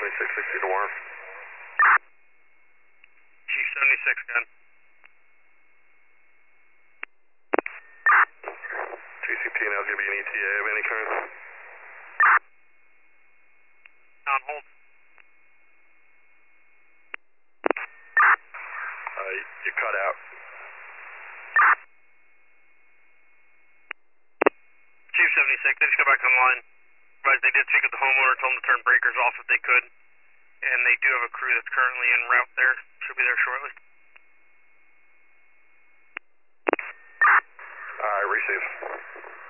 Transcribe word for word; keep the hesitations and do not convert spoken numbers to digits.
seventy-six sixty to Warren. Chief seventy-six, gun. T C P now is going to be an E T A of any kind. On hold. Uh, you cut out. Chief seventy-six, they just got back online. But they did speak with the homeowner, told them to turn breakers off if they could. And they do have a crew that's currently en route there. Should be there shortly. Alright, receive.